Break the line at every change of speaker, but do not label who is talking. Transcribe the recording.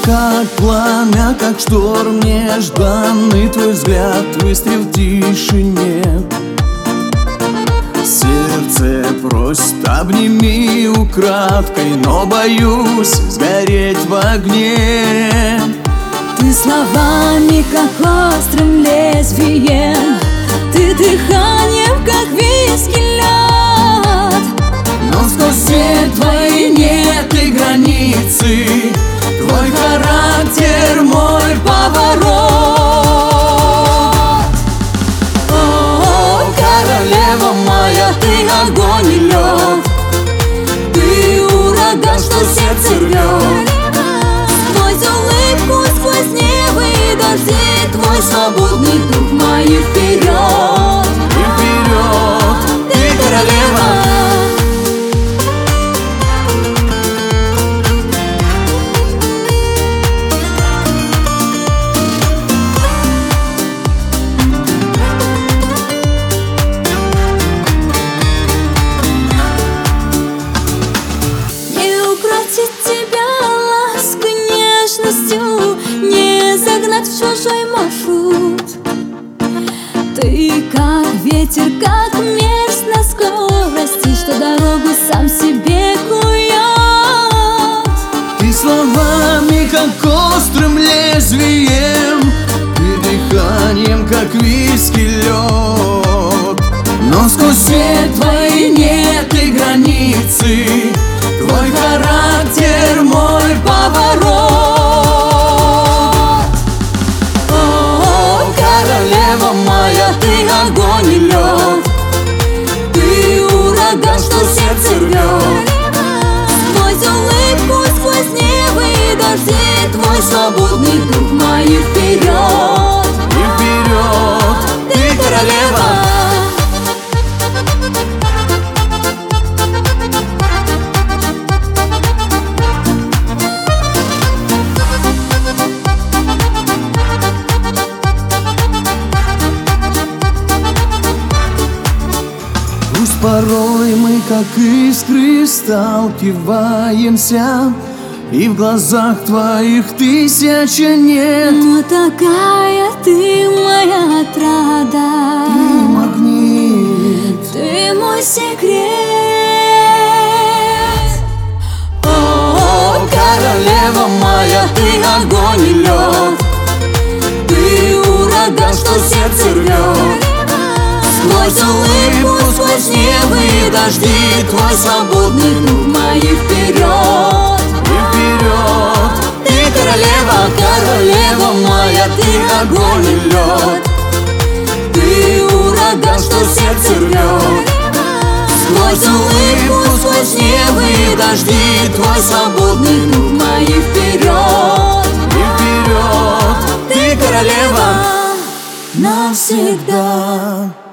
как пламя, как шторм нежданный, твой взгляд, выстрел в тишине. Сердце просит, обними украдкой, но боюсь сгореть в огне.
Ты словами, как острым лезвием, ты дыханием, как виски лед.
Но сквозь все твои нет и границы, твой характер, мой поворот. О, королева моя, ты огонь и лед, ты ураган, что сердце рвет.
Сквозь улыбку, сквозь небо и дожди, твой свободный дух моих вперед.
И вперед, ты королева.
Не загнать в чужой маршрут. Ты как ветер, как мерзь на скорости, что дорогу сам себе кует.
Ты словами, как острым лезвием, ты дыханием, как виски лед. Но сквозь все твои нет и границы, твой характер, мой поворот. Королева моя, ты огонь и лед, ты ураган, что сердце рвет.
Сквозь улыбку, сквозь небо и дожди, твой свободный дух моих вперед.
И вперед, ты королева. Пусть порой мы, как искры, сталкиваемся, и в глазах твоих тысяча нет.
Но такая ты моя отрада,
Ты магнит,
ты мой секрет.
о, королева моя, ты огонь и лед, ты ураган, что сердце рвет. Сквозь улыбку, сквозь небо и дожди, твой свободный дух моих вперед. И вперед, ты королева, королева моя, ты огонь и лед, ты ураган, что сердце рвет. Сквозь улыбку, сквозь небо и дожди, твой свободный дух моих вперед. И вперед, ты королева навсегда.